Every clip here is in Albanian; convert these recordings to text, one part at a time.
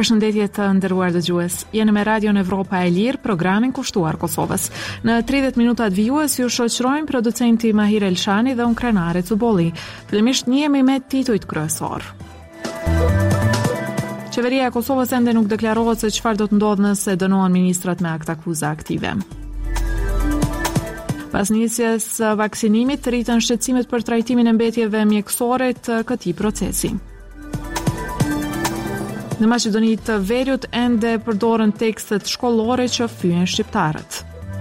Përshëndetje të nderuar dëgjues. Jeni me Radion Evropa e Lirë, programin kushtuar Kosovës. Në 30 minutat vijues ju shoqërojmë producenti Mahir Elshani dhe unë Krenare Cubolli. Fillimisht njihemi me titujt kryesor. Qeveria e Kosovës ende nuk deklarohet se çfarë do të ndodhë nëse dënohen ministrat me akt akuza aktive. Pas nisjes vaksinimit, rritën shqetësimet për trajtimin e mbetjeve mjekësore të këtij procesi. Në Maqedoni të Veriut ende përdoren tekstet shkollore që fyen shqiptarët.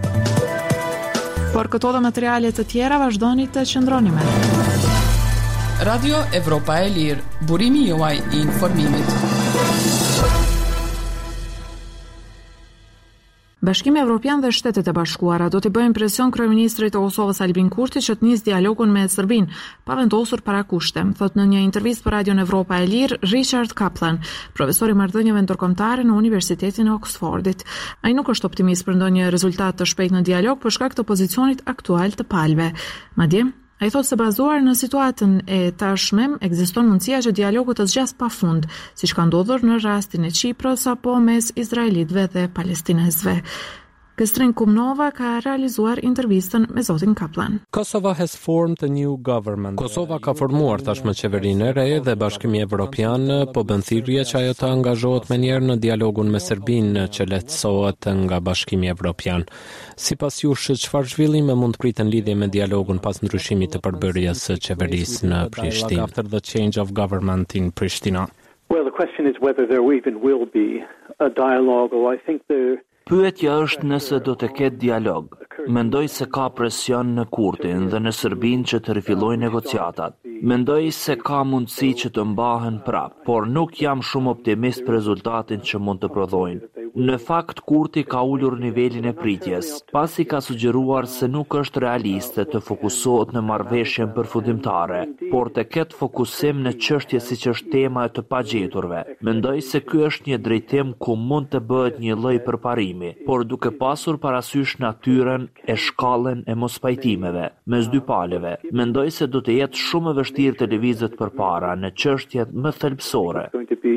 Por këto dhe materiale të tjera vazhdoni të qëndroni me. Radio Evropa e Lirë, burimi juaj I informimit. Bashkimi Evropian dhe Shtetet e Bashkuara do të bëjnë presion kryeministrit të Kosovës Albin Kurti që të nisë dialogun me Serbinë, pa vendosur parakushte, thot në një intervistë për Radion Evropa e Lirë Richard Kaplan, profesor I marrëdhënieve ndërkombëtare në Universitetin e Oxfordit. Ai nuk është optimist për ndonjë rezultat të shpejtë në dialog për shkak të pozicionit aktual të palëve. Madje ai thotë se bazuar në situatën e tashme ekziston mundësia që dialogu të zgjas pafund, siç ka ndodhur në rastin e Çipros apo mes izraelitëve dhe palestinezëve. Kestrin Kumnova ka realizuar intervistën me zotin Kaplan. Kosova ka formuar tashmë qeverinë e re dhe Bashkimi Evropian po bën thirrje që ajo të angazhohet menjëherë në dialogun me Serbinë që lehtësohet nga Bashkimi Evropian. Sipas jush, çfarë zhvillime mund të priten lidhje me dialogun pas ndryshimit të përbërjes së qeverisë në Prishtinë? After the change of government in Pristina. Well, the question is whether there even will be a dialogue, or I think there Pyetja është nëse do të ketë dialog. Mendoj se ka presion në Kurtin dhe në Serbinë që të rifillojnë negociatat. Mendoj se ka mundësi që të mbahen prap, por nuk jam shumë optimist për rezultatin që mund të prodhojnë. Në fakt, Kurti ka ulur nivelin e pritjes, pasi ka sugjeruar se nuk është realiste të fokusohet në marrëveshjen përfundimtare, por të ketë fokusim në çështje siç është tema e të pagjeturve. Mendoj se ky është një drejtim ku mund të bëhet një lloj përparimi, por duke pasur parasysh natyrën e shkallën e mospajtimeve mes dy palëve. Mendoj se do të jetë shumë e vështirë të lëvizet përpara në çështjet më thelbësore.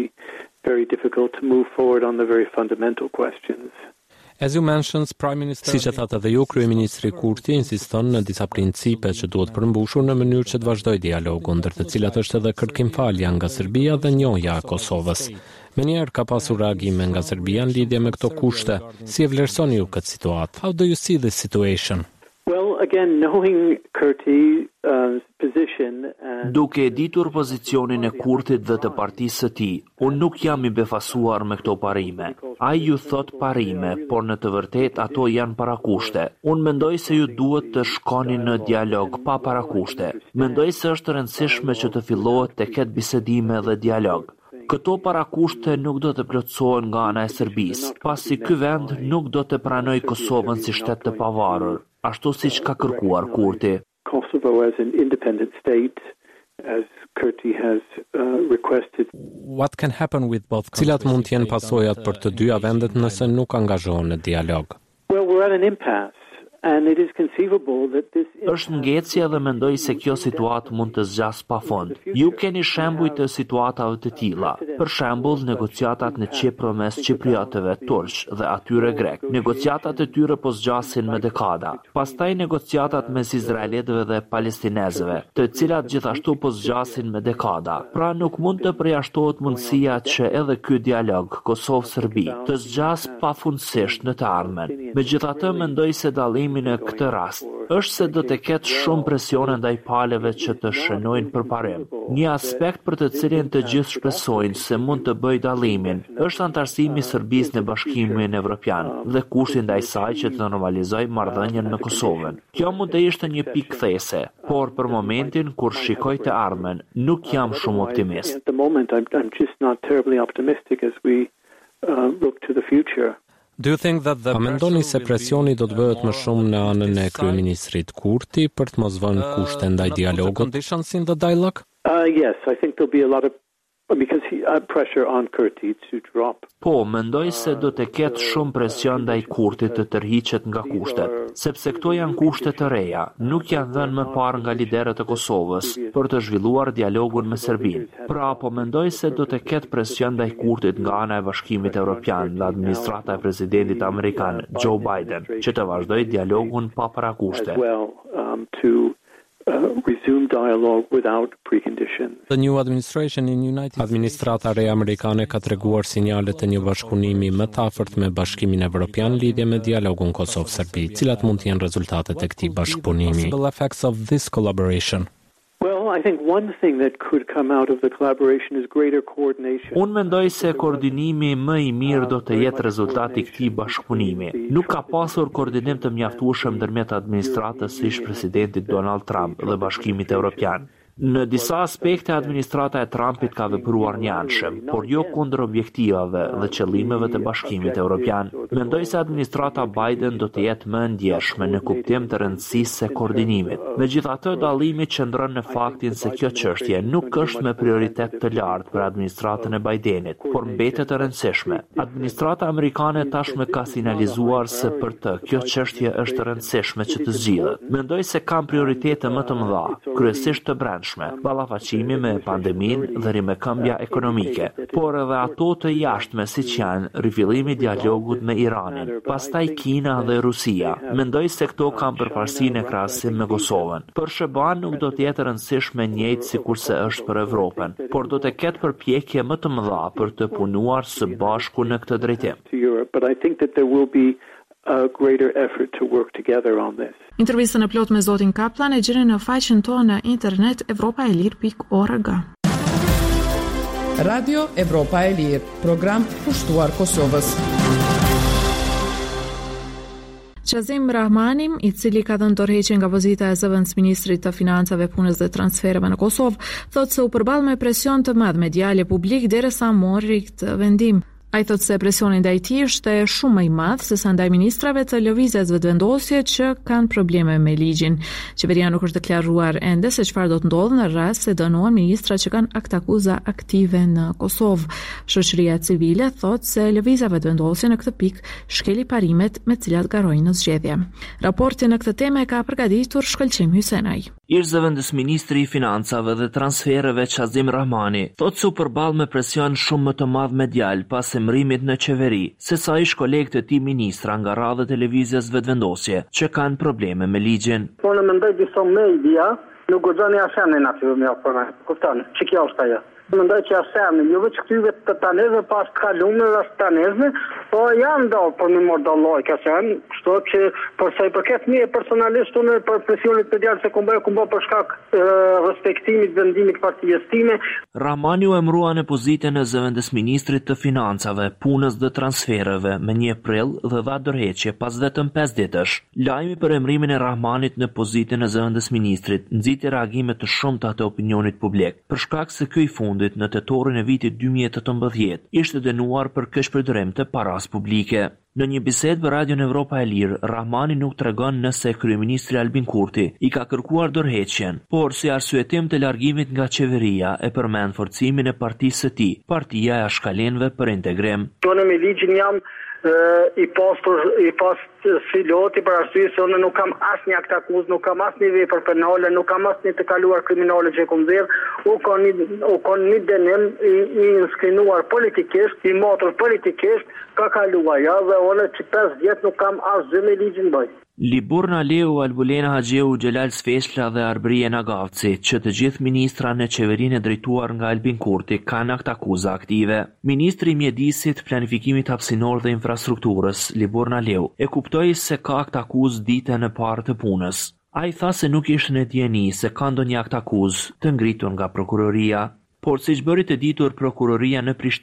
very difficult to move forward on the very fundamental questions. As you mentioned, Prime Minister, siç e thatë edhe ju, kryeministri Kurti insiston në disa principe që duhet përmbushur në mënyrë që të vazhdojë dialogu, ndër të cilat është edhe kërkimfalja nga Serbia dhe njohja e Kosovës. Menjëherë ka pasur reagime nga Serbia në lidhje me këto kushte. Si e vlerësoni ju këtë situatë? How do you see this situation? Well, again, knowing Kurti's position Duke e ditur pozicionin e Kurtit dhe të partisë së tij, unë nuk jam I befasuar me këto parime. Ai ju thot parime, por në të vërtetë ato janë parakushte. Unë mendoj se ju duhet të shkoni në dialog pa parakushte. Mendoj se është e rëndësishme që të fillohet të ketë bisedime dhe dialog. Këto parakushte nuk do të plotësohen nga ana e Serbisë, pasi ky vend nuk do të pranojë Kosovën si shtet të pavarur, ashtu siç ka kërkuar Kurti. Kosovo as an independent state, as Kurti has requested. What can happen with both countries? Cilat mund të jenë pasojat për të dyja vendet nëse nuk angazhohen në dialog? Well, we're at an impasse. And it is conceivable that this Është ngjecje dhe mendoj se kjo situatë mund të zgjas pafund. Ju keni shembuj të situatave të tilla. Për shembull, negociatat në Çipër mes Çipriotëve turq dhe atyre grek. Negociatat e tyre po zgjasin me dekada. Pastaj negociatat mes izraelitëve dhe palestinezëve, të cilat gjithashtu po zgjasin me dekada. Pra nuk mund të përjashtohet mundësia që edhe ky dialog Kosovë-Serbi të zgjas pafundësisht në të ardhmen. Megjithatë, mendoj se dallimi në këtë rast është se do të ketë shumë presione ndaj palëve që të shënojnë përparim. Një aspekt për të cilin të gjithë shpresojnë se mund të bëjë dallimin është antarësimi I Serbisë në Bashkimin Evropian dhe kushti ndaj saj që të normalizojë marrëdhënien me Kosovën. Kjo mund të ishte një pikë kthese, por për momentin kur shikoj të ardhmen, nuk jam shumë optimist. At the moment, I'm just not terribly optimistic as we look to the future. Do you think that the mendoni se presioni do të bëhet më shumë në anën e kryeministrit Kurti për të mos vënë kushte ndaj dialogut? Conditions in the dialogue? Yes, I think there'll be a lot of Because pressure on Kurti to drop. Po, mendoj se do të ketë shumë presion ndaj Kurtit të tërhiqet nga kushtet, sepse këto janë kushte të reja, nuk janë dhënë më parë nga liderët e Kosovës për të zhvilluar dialogun me Serbinë. Pra, po mendoj se do të ketë presion ndaj Kurtit nga ana e Bashkimit Evropian dhe administrata e presidentit amerikan Joe Biden, që të vazhdojë dialogun pa parakushte. Resume dialogue without preconditions. The new administration in United Administrata re amerikane ka treguar sinjale të një bashkëpunimi më të afërt me Bashkimin Evropian lidhje me dialogun Kosovë-Serbi, cilat mund të jenë rezultatet e këtij bashkëpunimi. Possible effects of this collaboration. Well, I think one thing that could come out of the collaboration is greater coordination. Unë mendoj se koordinimi më i mirë do të jetë rezultati i këtij bashkëpunimi. Nuk ka pasur koordinim të mjaftueshëm ndërmjet administratës së ish-presidentit Donald Trump dhe Bashkimit Evropian. Në disa aspekte administrata e Trumpit ka vepruar njanshëm, por jo kundër objektivave dhe qëllimeve të Bashkimit Evropian. Mendoj se administrata Biden do të jetë më ndjeshme në kuptim të rëndësisë së koordinimit. Megjithatë, dallimi qëndron në faktin se kjo çështje nuk është me prioritet të lartë për administratën e Bidenit, por mbetet e rëndësishme. Administrata amerikane tashmë ka sinjalizuar se për të kjo çështje është e rëndësishme që të zgjidhet. Mendoj se kam prioritete më të mëdha, kryesisht të brendshme, ballafaqimi me pandeminë dhe rimekëmbja ekonomike, por edhe ato të jashtme siç janë rifillimi i dialogut me Iranin, pastaj Kina dhe Rusia. Mendoj se këto kanë përparësinë në krahasim me Kosovën. Për SBA nuk do të jetë rëndësishme njëjtë sikurse është për Evropën, por do të ketë përpjekje më të mëdha për të punuar së bashku në këtë drejtim. A greater effort to work together on this. Intervistën e plot me zotin Kaplan e gjeni në faqen tonë në internet europaelir.org. Radio Evropa e Lirë, program pushtuar Kosovës. Qazim Rahmani, i cili ka dhënë dorëheqje nga pozita e zëvendësministrit të financave, punës dhe transfereve në Kosovë, thotë se u përball me presion të madh medial e publik derisa mori këtë vendim. Ai thotë se presioni ndaj tij është shumë më i madh se sa ndaj ministrave të lëvizjes vetëvendosje që kanë probleme me ligjin. Qeveria nuk është deklaruar ende se çfarë do të ndodhë në rast se dënohen ministra që kanë aktakuza aktive në Kosovë. Shoqëria civile thotë se lëvizja vetëvendosje në këtë pikë shkeli parimet me të cilat garojnë në zgjedhje. Raportin në këtë temë ka përgatitur Shkëlqim Hysenaj. Ish-zëvendësministri i financave dhe transfereve Qazim Rahmani thotë se u përball me presion shumë më të madh medial pas emërimit në qeveri, se sa ish kolegët e tij ministra nga radhët e lëvizjes vetëvendosje që kanë probleme me ligjin. Unë mendoj disa media nuk guxoni asnjë aty më afër. Kupton? Ç'kjo është ajo? Mendoj që asnjë, jo vetë këtyve të tanezëve pas kalumeve as tanezëve, po janë do për më mor dalloj ka thënë, kështu që për sa i përket mie personalisht unë për presionit medial se kumbo për shkak respektimit vendimit partijës time. Rahmani u emërua në pozitën e zëvendësministrit të financave, punës dhe transfereve me 1 prill dhe dha dorëheqje pas vetëm 5 ditësh. Lajmi për emërimin e Rahmanit në pozitën e zëvendësministrit nxiti reagime të shumta të opinionit publik, për shkak se ky i fundit në tetorin e vitit 2018 ishte dënuar për keqpërdorim të paras publike. Në një bisedë për Radion Evropa e Lirë, Rahmani nuk tregon nëse kryeministri Albin Kurti i ka kërkuar dorëheqjen, por si arsyetim të largimit nga qeveria e përmend forcimin e partisë së tij, Partia e Ashkalenëve për Integrim. Tonë me ligjin jam i pas filoti për arsye se unë nuk kam asnjë akt akuz, nuk kam asnjë vepër penale, nuk kam asnjë të kaluar kriminale që kom dhënë, u kanë një dënim i inskrinuar politikisht, i motor politikisht, ka kaluar ja dhe unë që 5 vjet nuk kam asgjë me ligjin bëj. Liburna Leu, Albulena Haxheu, Xhelal Sfeshla dhe Arbrije Nagavci, që të gjithë ministra në qeverinë e drejtuar nga Albin Kurti kanë aktakuza aktive. Ministri i Mjedisit, Planifikimit Hapësinor dhe Infrastrukturës, Liburna Leu, e kuptoi se ka aktakuzë ditën e parë të punës. Ai tha se nuk ishte në dieni se ka ndonjë aktakuzë të ngritur nga prokuroria, por siç bëri të ditur prokuroria në Prishtinë,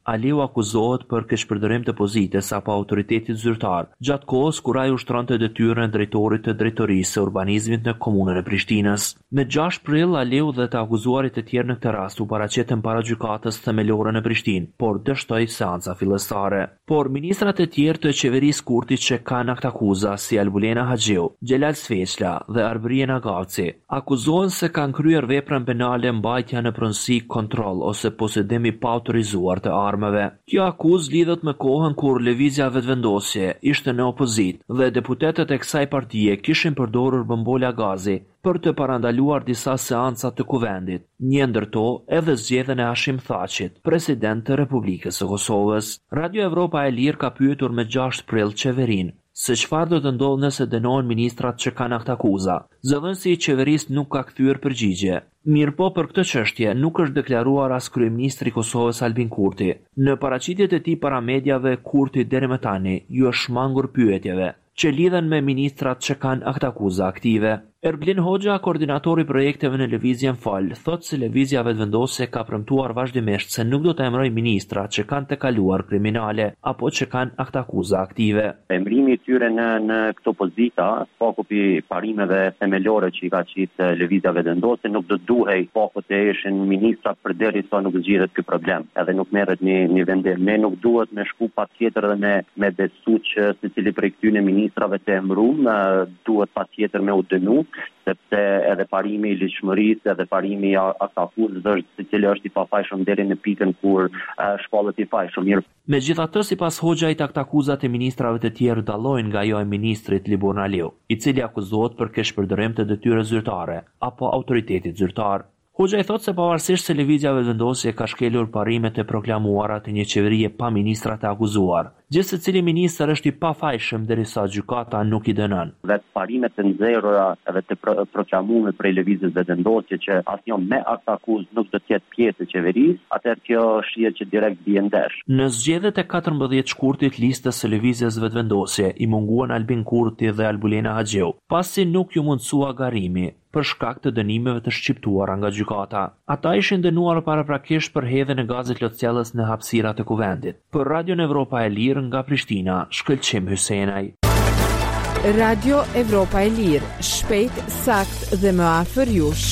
Aliu akuzohet për keqpërdorim të pozitës apo autoritetit zyrtar, gjatë kohës kur ai ushtronte detyrën e drejtorit të drejtorisë së urbanizmit në komunën e Prishtinës. Me 6 prill, Aliu dhe të akuzuarit të tjerë në këtë rast u paraqitën para gjykatës themelore në Prishtinë, por dështoi seanca fillestare. Por ministrat e tjerë të qeverisë Kurti që kanë aktakuza si Albulena Haxhiu, Xhelal Sveçla dhe Arbrien Agaci, akuzohen se kanë kryer veprën penale mbajtja në pronësi, kontroll ose posedim i pa autorizuar të armëve. Kjo akuzë lidhet me kohën kur lëvizja vetëvendosje ishte në opozit dhe deputetët e kësaj partie kishin përdorur bombola gazi për të parandaluar disa seanca të kuvendit, një ndër to edhe zgjedhjen e Hashim Thaqit, president të Republikës së Kosovës. Radio Evropa e Lirë ka pyetur me 6 prill qeverinë se çfarë do të ndodhë nëse dënohen ministrat që kanë aktakuza. Zëdhënësi i qeverisë nuk ka kthyer përgjigje. Mirëpo për këtë çështje nuk është deklaruar as kryeministri i Kosovës Albin Kurti. Në paraqitjet e tij para mediave, Kurti deri më tani ju është shmangur pyetjeve që lidhen me ministrat që kanë aktakuza aktive. Erblin Hoxha, koordinatori i projekteve në Lëvizjen Fal, thotë se lëvizja vetëvendosje ka premtuar vazhdimisht se nuk do të emërojë ministra që kanë të kaluar kriminale apo që kanë aktakuza aktive. Emrimi i tyre në këto pozita, pakupi parimeve themelore që i ka qitë lëvizja vetëvendosje, nuk do duhej pakut e ishin ministra përderisa nuk zgjidhet ky problem, edhe nuk merret një vendim. Ne nuk duhet me shku patjetër dhe me besu që secili prej këtyre ministrave të emëruar duhet patjetër me u dënu, sepse edhe parimi i ligjshmërisë edhe parimi i aktakuzës është secili është i pafajshëm deri në pikën kur shpallet i fajshëm. Megjithatë, sipas Hoxhait, aktakuzat e ministrave të tjerë dallojnë nga ajo e ministrit Libon Aliu, i cili akuzohet për keqpërdorim të detyrës zyrtare apo autoritetit zyrtar. Hoxha i thotë se pavarësisht se lëvizja vetëvendosje ka shkelur parimet e proklamuara të një qeverie pa ministra të akuzuar, gjithë secili ministër është i pafajshëm derisa gjykata nuk i dënon. Vetë parimet e nxjerrura edhe të proklamuara prej lëvizjes vetëvendosje që asnjë me aktakuzë nuk do të jetë pjesë e qeverisë, atëherë kjo shihet që direkt bie ndesh. Në zgjedhjet e 14 shkurtit listës së lëvizjes vetëvendosje i munguan Albin Kurti dhe Albulena Haxhiu, pasi nuk ju mundsua garimi për shkak të dënimeve të shqiptuara nga gjykata. Ata ishin dënuar paraprakisht për hedhjen e gazit lotcellës në hapësirat e kuvendit. Për Radio Evropa e Lirë nga Prishtina, Shkëlqim Hysenaj. Radio Evropa e Lirë, shpejt, sakt dhe më afër jush.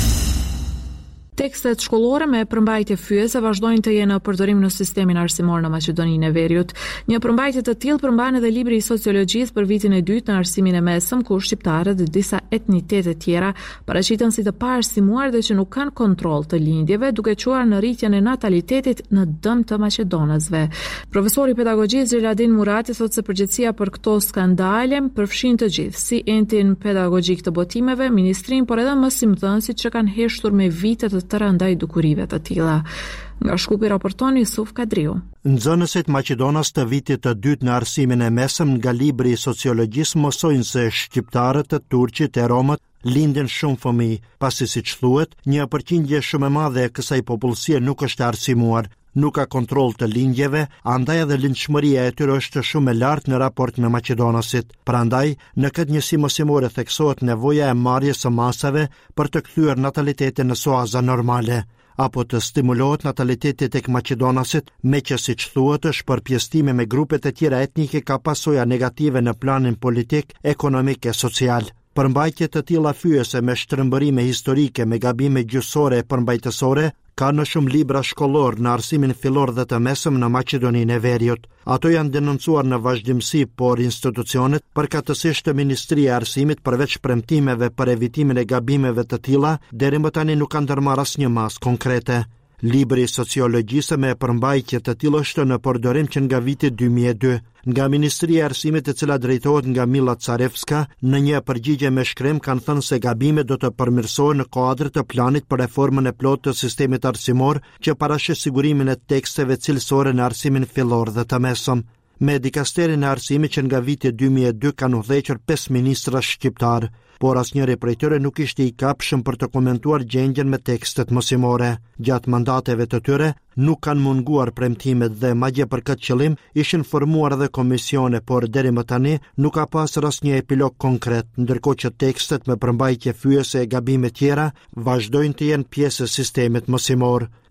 Tekstet shkollore me përmbajtje fyese vazhdojnë të jenë në përdorim në sistemin arsimor në Maqedoninë e Veriut. Një përmbajtje të tillë përmban edhe libri i sociologjisë për vitin e dytë në arsimin e mesëm, ku shqiptarët dhe disa etnitete tjera paraqiten si të paarsimuar dhe që nuk kanë kontroll të lindjeve, duke quar në rritjen e natalitetit në dëm të maqedonësve. Profesori pedagogjisë Xheladin Murati thotë se përgjegjësia për këto skandale përfshin të gjithë, si entin pedagogik të botimeve, ministrin, por edhe mësimdhënësit që kanë heshtur me vite të rëndaj dukurive të tilla. Nga Shkupi raporton Yusuf Kadriu. Nxënësit maqedonas të vitit të dytë në arsimin e mesëm nga libri i sociologjisë mësojnë se shqiptarët, të turqit e romët lindin shumë fëmijë, pasi siç thuhet, një përqindje shumë e madhe e kësaj popullsie nuk është arsimuar, nuk ka kontroll të lindjeve, andaj edhe lindshmëria e tyre është shumë e lartë në raport me maqedonasit. Prandaj, në këtë njësi mësimore theksohet nevoja e marrjes së masave për të kthyer natalitetin në soaza normale, apo të stimulohet nataliteti tek maqedonasit, me që siç thuhet është përpjestimi me grupet e tjera etnike ka pasoja negative në planin politik, ekonomik e social. Përmbajtje të tilla fyese me shtrëmbërime historike, me gabime gjyqësore e përmbajtësore ka në shumë libra shkollor në arsimin fillor dhe të mesëm në Maqedoninë e Veriut. Ato janë denoncuar në vazhdimsi, por institucionet, përkatësisht Ministria e Arsimit, përveç premtimeve për evitimin e gabimeve të tilla, deri më tani nuk kanë ndërmarrë asnjë masë konkrete. Libri i sociologjisë me përmbajtje të tillë është në përdorim që nga viti 2002. Nga Ministria e Arsimit, e cila drejtohet nga Milla Carevska, në një përgjigje me shkrim kanë thënë se gabimet do të përmirësohen në kuadër të planit për reformën e plotë të sistemit arsimor që parashë sigurimin e teksteve cilësore në arsimin fillor dhe të mesëm. Me dikasterin e arsimit që nga viti 2002 kanë udhëhequr 5 ministra shqiptar, por asnjëri prej tyre nuk ishte i kapshëm për të komentuar gjendjen me tekstet mësimore. Gjatë mandateve të tyre nuk kanë munguar premtimet dhe madje për këtë qëllim ishin formuar edhe komisione, por deri më tani nuk ka pasur asnjë epilog konkret, ndërkohë që tekstet me përmbajtje fyese e gabime tjera vazhdojnë të jenë pjesë e sistemit mësimor.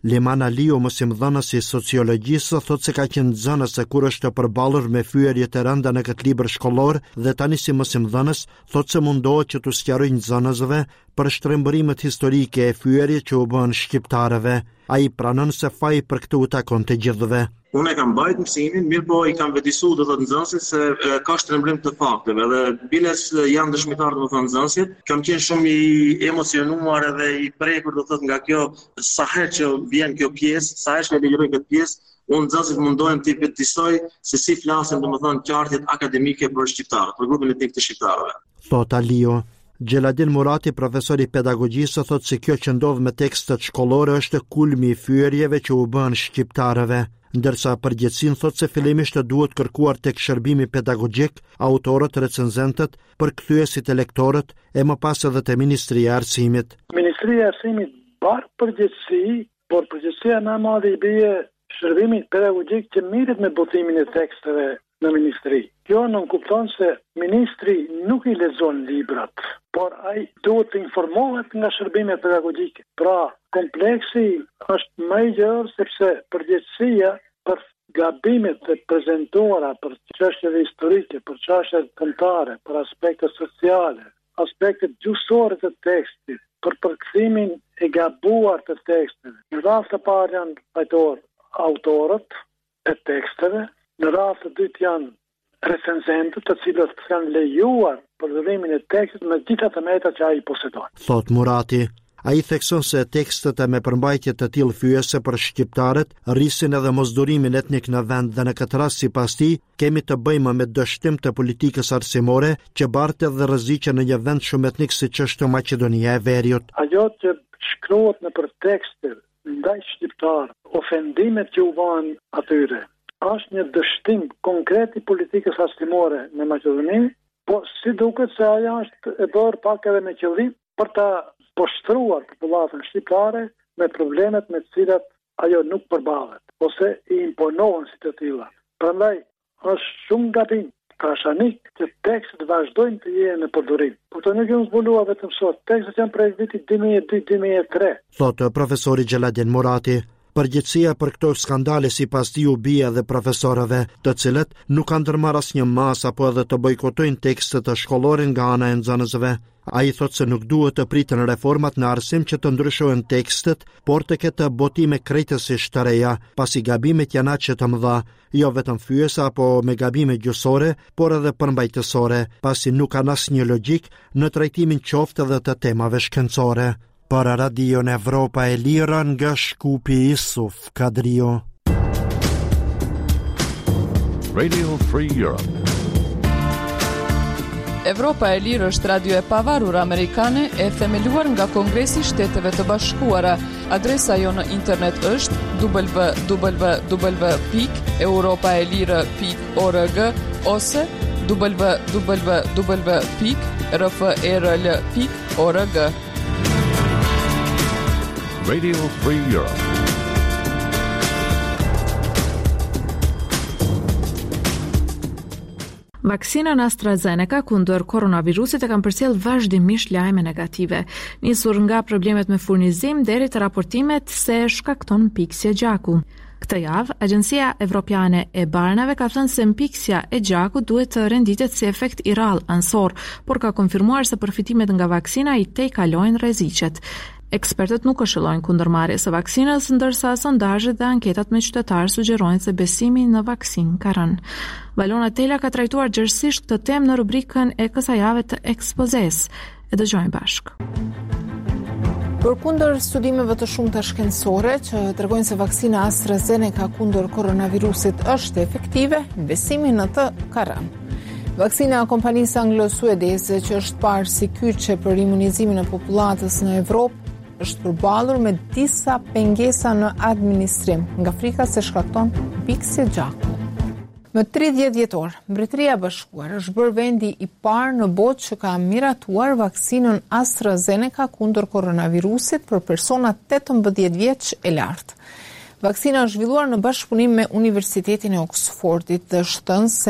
Limana Liu, mësimdhënës i sociologjisë, thot se ka qenë zënës e kur është përballur me fyerje të rënda në këtë libër shkollor dhe tani si mësimdhënës thot se mundohet që të sqarojnë zënësve për shtrembërimet historike e fyerje që u bën shqiptarëve. Ai pranon se faji për këtë u takon të gjithëve. Unë e kam bajt mësimin, mirë po i kam vetisu dhe të nxënësit se ka shtrembrim të fakteve dhe biles janë dëshmitarë dhe të nxënësit, kam qenë shumë i emocionuar edhe i prekur dhe thot nga kjo, sa herë që vjen kjo pjesë, sa herë që legjëroj këtë pjesë, unë nxënësit mundohem të i vetisoj se si flasim dhe më thënë qartjet akademike për shqiptarët, për grupin etik të shqiptarëve. Thot Alio. Gjeladin Murati, profesor i pedagogjisë, thot se kjo që ndodh me tekstet shkollore është kulmi i fyerjeve që u bën shqiptarëve, ndërsa përgjithësin thot se fillimisht duhet kërkuar tek shërbimi pedagogjik, autorët, recenzentët, përkthyesit e lektorët e më pas edhe te Ministria e Arsimit. Ministria e Arsimit bar përgjithësi, por përgjithësia më e madhe i bie shërbimit pedagogjik që mirret me botimin e teksteve në ministri. Kjo nuk kupton se ministri nuk i lexon librat, por ai duhet të informohet nga shërbimet pedagogjike. Pra, kompleksi është më i gjerë sepse përgjegjësia për gabimet e prezantuara për çështjet historike, për çështjet kombëtare, për aspektet sociale, aspektet gjuhësore të tekstit, për përkthimin e gabuar të teksteve. Në rast të parë janë autorët e teksteve, në rast të dytë janë recenzentët të cilët kanë lejuar përdorimin e tekstit me gjitha të meta që ai posedon. Thot Murati. Ai thekson se tekstet e me përmbajtje të tillë fyese për shqiptarët rrisin edhe mosdurimin etnik në vend dhe në këtë rast sipas tij kemi të bëjmë me dështim të politikës arsimore që bartet dhe rreziqen në një vend shumë etnik siç është Maqedonia e Veriut. Ajo që shkruhet në për tekste ndaj shqiptarë, ofendimet që u bën atyre, është një dështim konkret i politikës arsimore në Maqedoni, po si duket se ajo është e bërë pak edhe me qëllim për ta poshtruar popullatën shqiptare me problemet me të cilat ajo nuk përballet, ose i imponohen si të tilla. Prandaj është shumë gabim krashanik që tekstet vazhdojnë të jenë në përdorim. Por të nuk janë zbuluar vetëm sot, tekstet janë prej vitit 2002-2003. Thotë profesori Gjeladin Murati. Përgjithësia për këto skandale sipas tij u bie edhe profesorëve, të cilët nuk kanë ndërmarrë asnjë mas apo edhe të bojkotojnë tekstet të shkollore nga ana e nxënësve. Ai thotë se nuk duhet të priten reformat në arsim që të ndryshohen tekstet, por të ketë botime krejtësisht të reja, pasi gabimet janë aq të mëdha, jo vetëm fyesa apo me gabime gjuhësore, por edhe përmbajtësore, pasi nuk kanë asnjë logjik në trajtimin qoftë edhe të temave shkencore. Për Radion Evropa e Lirë nga Shkupi Isuf Kadrio. Radio Free Europe. Evropa e Lirë është radio e pavarur amerikane e themeluar nga Kongresi i Shteteve të Bashkuara. Adresa jo në internet është www.europaelire.org ose www.rferl.org. Radio Free Europe. Vaksinën AstraZeneca kundër koronavirusit e kanë përcjell vazhdimisht lajme negative, nisur nga problemet me furnizim deri te raportimet se shkakton mpiksje gjaku. Këtë javë, Agjencia Evropiane e Barnave ka thënë se mpiksja e gjakut duhet të renditet si efekt i rrallë ansor, por ka konfirmuar se përfitimet nga vaksina i tejkalojnë rreziqet. Ekspertët nuk këshillojnë kundërmarrje së vaksinës, ndërsa sondazhet dhe anketat me qytetarë sugjerojnë se besimi në vaksinë ka rënë. Valona Tela ka trajtuar gjerësisht këtë temë në rubrikën e kësaj jave të ekspozes. E dëgjojmë bashkë. Përkundër studimeve të shumta shkencore që tregojnë se vaksina AstraZeneca kundër koronavirusit është efektive, besimi në të ka rënë. Vaksina e kompanisë anglo-suedeze që është parë si kyçe për imunizimin e popullatës në Evropë është përballur me disa pengesa në administrim, nga frika se shkakton mpiksje gjaku. Më 30 vjetor, Mbretëria e Bashkuar është bërë vendi i parë në botë që ka miratuar vaksinën AstraZeneca kundër koronavirusit për persona 18 vjeç e lartë. Vaksina është zhvilluar në bashkëpunim me Universitetin e Oxfordit dhe shton se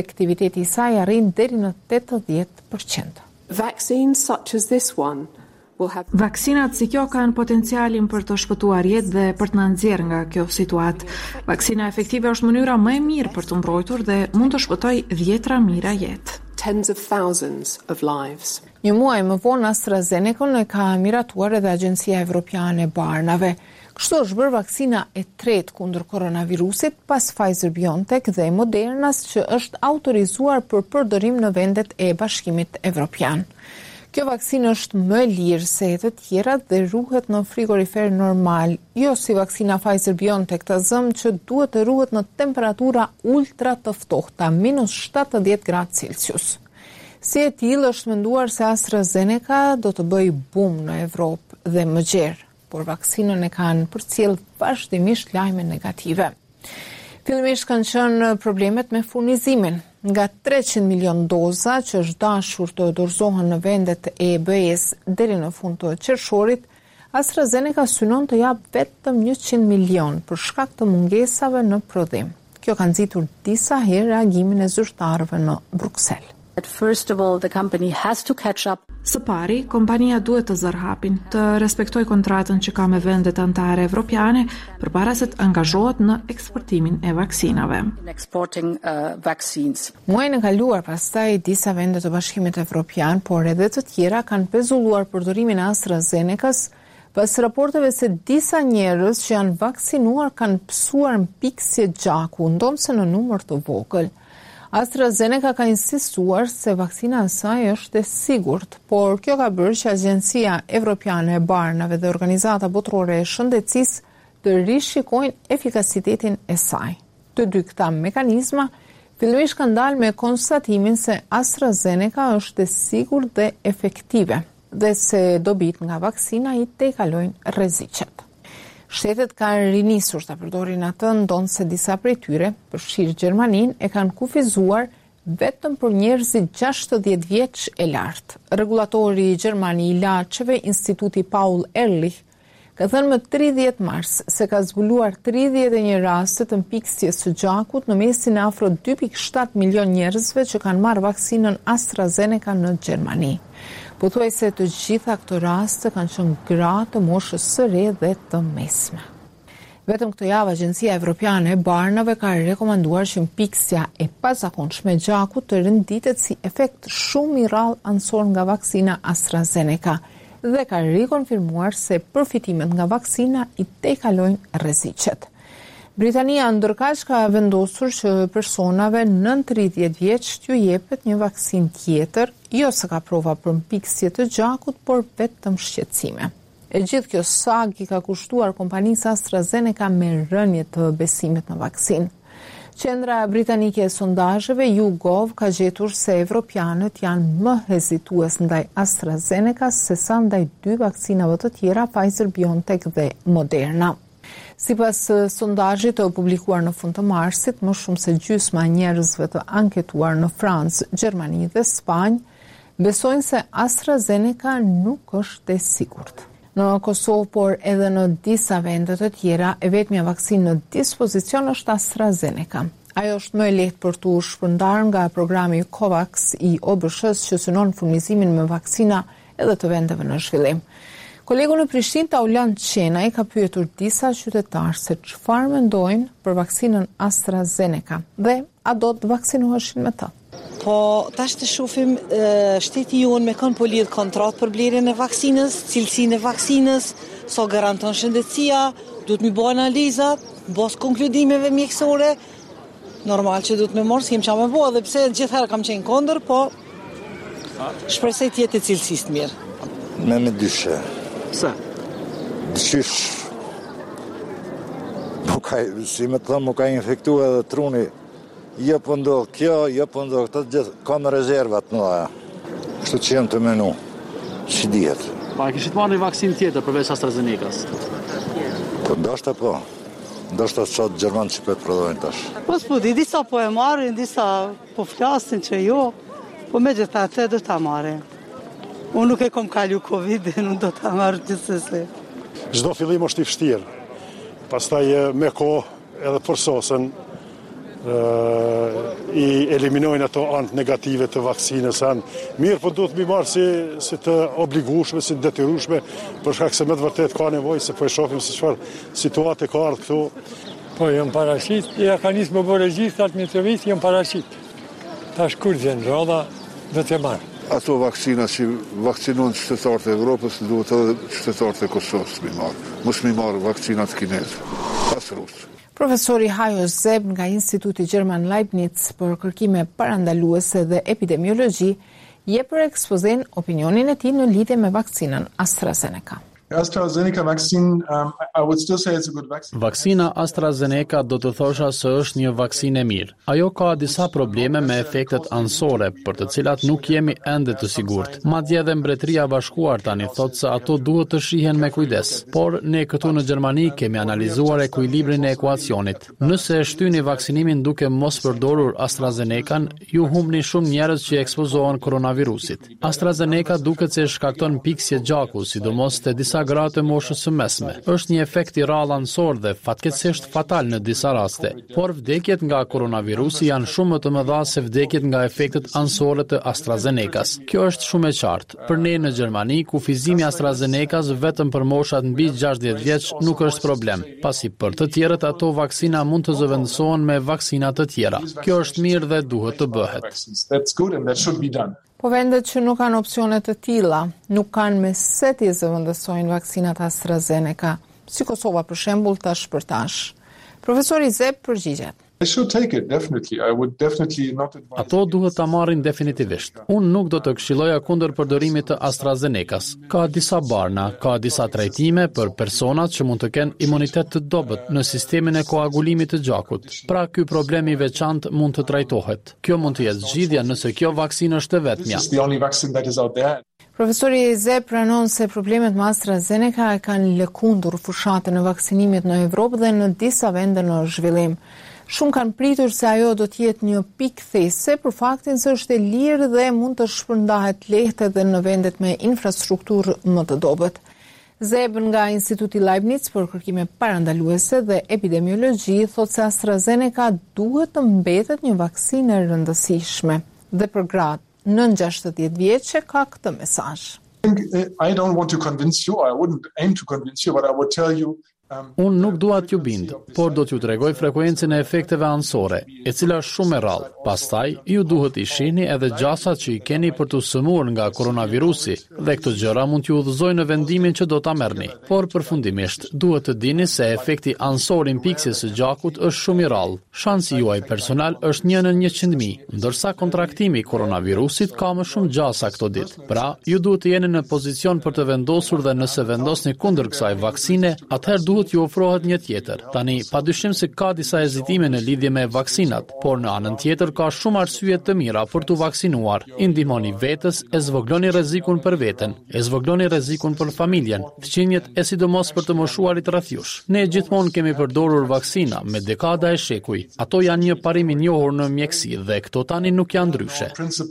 efektiviteti i saj arrin deri në 80%. Vaccines such as this one Vaksinat si kjo kanë potencialin për të shpëtuar jetë dhe për të na nxjerrë nga kjo situatë. Vaksina efektive është mënyra më e mirë për të mbrojtur dhe mund të shpëtojë dhjetra mijëra jetë. Tens of thousands of lives. Një muaj më vonë AstraZeneca e ka miratuar edhe Agjencia Evropiane e Barnave. Kështu është bërë vaksina e tretë kundër koronavirusit pas Pfizer-BioNTech dhe Modernas që është autorizuar për përdorim në vendet e Bashkimit Evropian. Kjo vaksinë është më lirë se të tjerat dhe ruhet në frigorifer normal, jo si vaksina Pfizer-BioNTech të zëmë që duhet të ruhet në temperatura ultra të ftohta, minus 70 gradë Celsius. Si e tillë është menduar se AstraZeneca do të bëjë bum në Evropë dhe më gjerë, por vaksinën e kanë përcjell vazhdimisht lajme negative. Fillimisht kanë qenë problemet me furnizimin. Nga 300 milion doza që është dashur të dorëzohen në vendet e BE-s deri në fund të qershorit, AstraZeneca synon të jap vetëm 100 milion për shkak të mungesave në prodhim. Kjo ka nxitur disa herë reagimin e zyrtarëve në Bruksel. First of all, the company has to catch up. Së pari, kompania duhet të zërë hapin, të respektoj kontratën që ka me vendet anëtare evropiane përpara se të angazhohet në eksportimin e vaksinave. Muajin e kaluar pastaj disa vende të Bashkimit Evropian, por edhe të tjera kanë pezulluar përdorimin e AstraZenecas pas raporteve se disa njerëz që janë vaksinuar kanë pësuar mpiksje gjaku, ndonë në numër të vogël. AstraZeneca ka insistuar se vaksina e saj është e sigurt, por kjo ka bërë që Agjencia Evropiane e Barnave dhe Organizata Botërore e Shëndetësisë të rishikojnë efikasitetin e saj. Të dy këta mekanizma fillimisht kanë dalë me konstatimin se AstraZeneca është e sigurt dhe efektive dhe se dobit nga vaksina i tejkalojnë rreziqet. Shtetet kanë rinisur të përdorin atë, ndonë se disa prej tyre, përfshirë Gjermaninë, e kanë kufizuar vetëm për njerëzit 60 vjeç e lartë. Regulatori i Gjermani i ilaçeve, Instituti Paul Ehrlich, ka thënë më 30 mars se ka zbuluar 31 raste të mpiksjes së gjakut në mesin e afro 2.7 milion njerëzve që kanë marrë vaksinën AstraZeneca në Gjermani. Pothuajse të gjitha këto raste kanë qenë gra të moshës së re dhe të mesme. Vetëm këtë javë Agjencia Evropiane e Barnave ka rekomanduar që mpiksja e pazakonshme e gjakut të renditet si efekt shumë i rrallë anësor nga vaksina AstraZeneca dhe ka rikonfirmuar se përfitimet nga vaksina i tejkalojnë rreziqet. Britania ndërkaq ka vendosur që personave nën 30 vjeç t'ju jepet një vaksinë tjetër, jo se ka prova për mpiksje të gjakut, por vetëm shqetësime. E gjithë kjo sag i ka kushtuar kompanisë AstraZeneca me rënje të besimit në vaksinë. Qendra britanike e sondazheve YouGov ka gjetur se evropianët janë më hezitues ndaj AstraZeneca se sa ndaj dy vaksinave të tjera Pfizer-BioNTech dhe Moderna. Sipas sondazhit të publikuar në fund të marsit, më shumë se gjysma e njerëzve të anketuar në Francë, Gjermani dhe Spanjë besojnë se AstraZeneca nuk është e sigurt. Në Kosovë, por edhe në disa vende të tjera, e vetmja vaksinë në dispozicion është AstraZeneca. Ajo është më e lehtë për të shpërndarë nga programi COVAX i OBSH-s që synon furnizimin me vaksina edhe të vendeve në zhvillim. Kolegu në Prishtinë Taulan Qenaj ka pyetur disa qytetarë se çfarë mendojnë për vaksinën AstraZeneca dhe a do të vaksinoheshin me të. Po tash të shohim shteti jonë me kanë po lidh kontratë për blerjen e vaksinës, cilësinë e vaksinës, so garanton shëndetësia, duhet mi bëj analizat, bos konkludimeve mjekësore. Normal që duhet me marr, s'kem çfarë më bëj, edhe pse gjithherë kam qenë kundër, po shpresoj të jetë cilësisë të mirë. Me dyshe. Pse? Dyqysh, si me të thëmë, ka infektu edhe truni, jo po ndodhë kjo, jo po ndodhë këtë gjithë, ka me rezervat në dhaja. Kështu që jem të menu, si djetë. Pa, kishit marrë një vaksin tjetër përveç AstraZenecas? Po, ndoshta po. Ndoshta qatë Gjermanë që petë prodhojnë tash. Po s'pudi, disa po e marrin, disa po flasin që jo, po me gjitha të do ta marrin. Unë nuk e kom kalu Covid, nuk do ta marrë gjithsesi. Çdo fillim është i vështirë. Pastaj me kohë edhe përsosën I eliminojnë ato anë negative të vaksinës mirë, po duhet mi marë si të obligueshme, si të detyrueshme, për shkak se me të vërtet ka nevojë, se po e shohim se çfarë situate ka ardhur këtu. Po jam parashit, ka nisë më bërë gjithë atë mitëvis, jam parashit. Tash kur gjenë rrodha, do të marr. Ato vakcina që vakcinon qytetarët e Evropës, duhet edhe qytetarët e Kosovës mi marë. Mos mi marë vakcinat kinezë, pas rusë. Profesori Hajo Zeb nga Instituti Gjerman Leibniz për kërkime parandaluese dhe epidemiologji jep për ekspozen opinionin e tij në lidhje me vaksinën AstraZeneca. AstraZeneca vaccine, I would still say it's a good vaccine. Vaksina AstraZeneca do të thosha se është një vaksinë e mirë. Ajo ka disa probleme me efektet anësore, për të cilat nuk jemi ende të sigurt. Madje edhe Mbretëria e Bashkuar tani thotë se ato duhet të shihen me kujdes. Por ne këtu në Gjermani kemi analizuar ekuilibrin e ekuacionit. Nëse e shtyni vaksinimin duke mos përdorur AstraZenecan, ju humbni shumë njerëz që ekspozohen koronavirusit. AstraZeneca duket se shkakton piksje gjaku, sidomos te disa gratë e moshës së mesme. Është një efekt i rrallë anësor dhe fatkeqësisht fatal në disa raste, por vdekjet nga koronavirusi janë shumë më të mëdha se vdekjet nga efektet anësore të AstraZenecas. Kjo është shumë e qartë. Për ne në Gjermani, kufizimi AstraZenecas vetëm për moshat mbi 60 vjeç nuk është problem, pasi për të tjerët ato vaksina mund të zëvendësohen me vaksina të tjera. Kjo është mirë dhe duhet të bëhet. Po vendet që nuk kanë opsione të tilla, nuk kanë me se t'i zëvendësojnë vaksinat AstraZeneca, si Kosova për shembull tash për tash. Profesori Zeb përgjigjet. I should take it, definitely. I would definitely not advise. Ato duhet ta marrin definitivisht. Unë nuk do të këshilloja kundër përdorimit të AstraZenecas. Ka disa barna, ka disa trajtime për personat që mund të kenë imunitet të dobët në sistemin e koagulimit të gjakut. Pra ky problem i veçantë mund të trajtohet. Kjo mund të jetë zgjidhja nëse kjo vaksinë është e vetmja. This is the only vaccine that is out there. Profesori Zeb pranon se problemet me AstraZeneca e kanë lëkundur fushatën e vaksinimit në Evropë dhe në disa vende në zhvillim. Shumë kanë pritur se ajo do të jetë një pikë these për faktin se është e lirë dhe mund të shpërndahet lehtë edhe në vendet me infrastrukturë më të dobët. Zeb nga Instituti Leibniz për kërkime parandaluese dhe epidemiologji thotë se AstraZeneca duhet të mbetet një vaksinë e rëndësishme dhe për gratë nën 60 vjeçe ka këtë mesazh. I don't want to convince you, I wouldn't aim to convince you, but I would tell you Unë nuk dua t'ju bind, por do t'ju tregoj frekuencën e efekteve anësore, e cila është shumë e rrallë. Pastaj, ju duhet i shihni edhe gjasat që i keni për t'u sëmurë nga koronavirusi, dhe këto gjëra mund t'ju udhëzojnë në vendimin që do ta merrni. Por përfundimisht, duhet të dini se efekti anësor i piksjes së gjakut është shumë i rrallë. Shansi juaj personal është 1 në 100.000, ndërsa kontraktimi i koronavirusit ka më shumë gjasa këto ditë. Pra, ju duhet të jeni në pozicion për të vendosur dhe nëse vendosni kundër kësaj vaksine, atëherë duhet ju ofrohet një tjetër. Tani, padyshim se ka disa hezitime në lidhje me vaksinat, por në anën tjetër ka shumë arsye të mira për t'u vaksinuar. I ndihmoni vetes, e zvogloni rrezikun për veten, e zvogloni rrezikun për familjen, fqinjet e sidomos për të moshuarit rreth jush. Ne gjithmonë kemi përdorur vaksina me dekada e shekuj. Ato janë një parim i njohur në mjeksi dhe këto tani nuk janë ndryshe.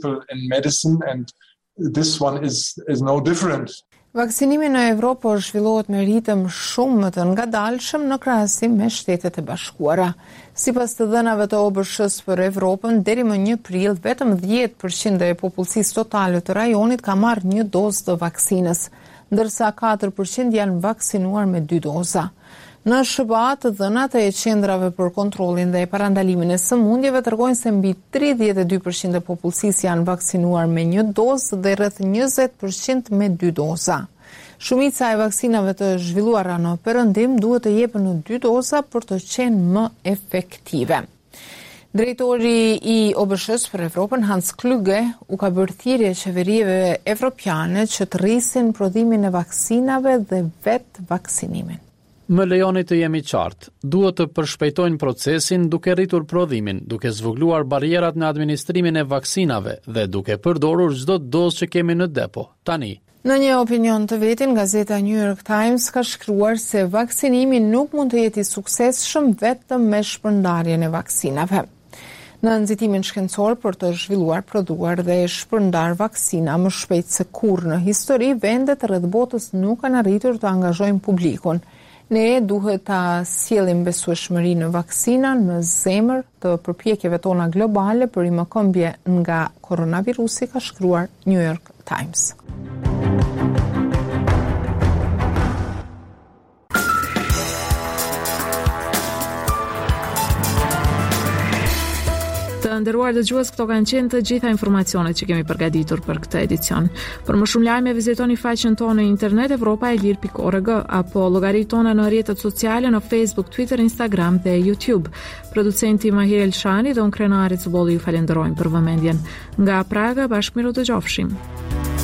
Vaksinimi në Evropë zhvillohet me ritëm shumë më të ngadalshëm në krahasim me Shtetet e Bashkuara. Sipas të dhënave të OBSH-s për Evropën, deri më 1 prill vetëm 10% e popullsisë totale të rajonit ka marrë një dozë të vaksinës, ndërsa 4% janë vaksinuar me 2 doza. Në SBA, të dhënat e qendrave për kontrollin dhe parandalimin e sëmundjeve tregojnë se mbi 32% e popullsisë janë vaksinuar me 1 dozë dhe rreth 20% me 2 doza. Shumica e vaksinave të zhvilluara në Perëndim duhet të jepen në 2 doza për të qenë më efektive. Drejtori i OBSH-s për Evropën, Hans Kluge, u ka bërë thirrje qeverive evropiane që të rrisin prodhimin e vaksinave dhe vetë vaksinimin. Më lejoni të jemi qartë. Duhet të përshpejtojnë procesin duke rritur prodhimin, duke zvogluar barierat në administrimin e vaksinave dhe duke përdorur çdo dozë që kemi në depo. Tani. Në një opinion të vetin, gazeta New York Times ka shkruar se vaksinimi nuk mund të jetë i suksesshëm vetëm me shpërndarjen e vaksinave. Në nxitimin shkencor për të zhvilluar, prodhuar dhe shpërndar vaksina më shpejt se kurrë në histori, vendet rreth botës nuk kanë arritur të angazhojnë publikun. Ne duhet ta sjellim besueshmëri në vaksina në zemër të përpjekjeve tona globale për rimëkëmbje nga koronavirusi, ka shkruar New York Times. Të nderuar dëgjues, këto kanë qenë të gjitha informacionet që kemi përgatitur për këtë edicion. Për më shumë lajme vizitoni faqen tonë në internet evropaelir.org apo llogaritë tona në rrjetet sociale në Facebook, Twitter, Instagram dhe YouTube. Producenti Mahir Elshani dhe unë Krenari Cubolli ju falenderojmë për vëmendjen. Nga Praga, bashkë miru dëgjofshim.